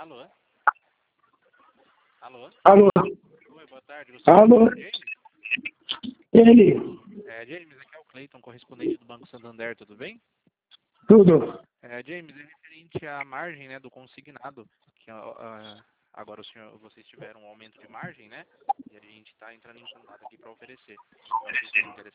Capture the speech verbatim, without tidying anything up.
Alô? Alô? Alô? Oi, boa tarde. Você Alô? é o James? Ele? É, James, aqui é o Cleiton, correspondente do Banco Santander, tudo bem? Tudo? É, James, é referente à margem, né, do consignado, que ah, agora o senhor, vocês tiveram um aumento de margem, né? E a gente está entrando em contato aqui para oferecer. Para vocês terem interesse